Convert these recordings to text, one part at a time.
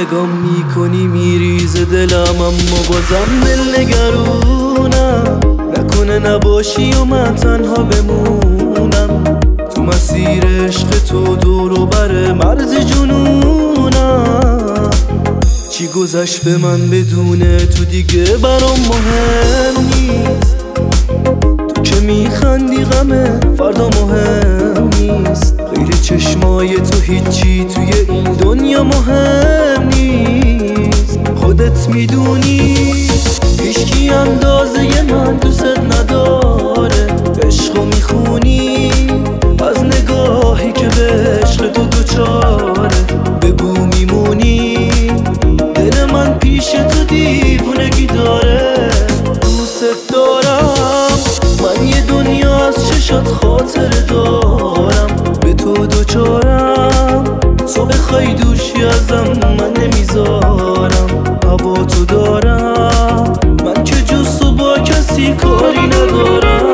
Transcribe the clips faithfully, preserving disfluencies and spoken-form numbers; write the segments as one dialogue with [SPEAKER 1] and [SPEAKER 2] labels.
[SPEAKER 1] نگام میکنی میریزه دلم، اما بازم دل نگرونم. نکنه نباشی و من تنها بمونم، تو مسیر عشق تو دور و بر مرز جنونم. چی گذشت به من بدونه تو دیگه برام مهم نیست. تو که میخندی غمه فردا مهم نیست. غیر چشمای تو هیچی توی این دنیا مهم نیست. خودت میدونی هیچکی اندازه من دوست نداره. عشقو میخونی از نگاهی که به عشق تو دوچاره. بگو میمونی دل من پیش تو دیوونگی داره. دوست دارم من یه دنیا از چشات خاطر دارم. به تو دوچارم تو بخوای دوشی ازم من نمیذارم. هوا تو دارم من که جز تو با کسی کاری ندارم.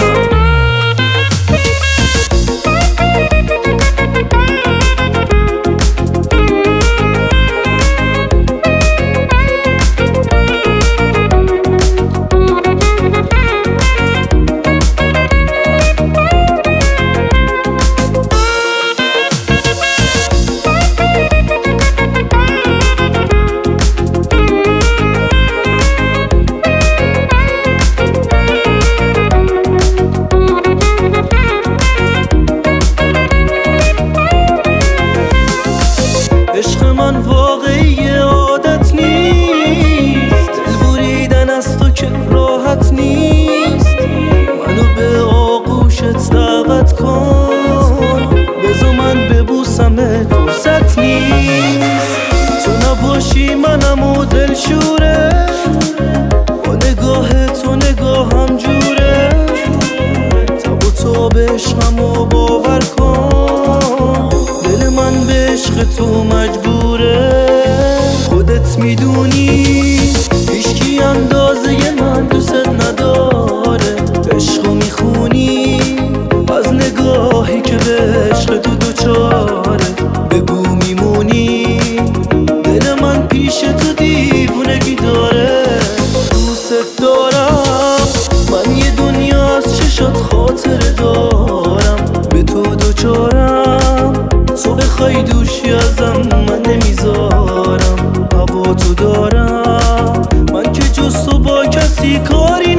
[SPEAKER 1] عشق من واقعی عادت نیست. دل بریدن از تو که راحت نیست. منو به آغوشت دعوت کن، بذار من ببوسمت فرصت نیست. تو نباشی منم و دل شوره، با نگاه تو نگاهم جوره. تب و تاب عشقمو باور کن، دل من به عشق تو مجبوره. خودت میدونی هیچکی اندازه من دوست نداره. عشقو میخونی از نگاهی که به عشق تو دوچاره. بگو میمونی دل من پیش تو دیوونگی داره. دوست دارم من یه دنیا از چشات خاطر دارم. به تو دوچارم تو بخوای دوشی ازم من نمیذارم. هوا تو دارم من که جز تو با کسی کاری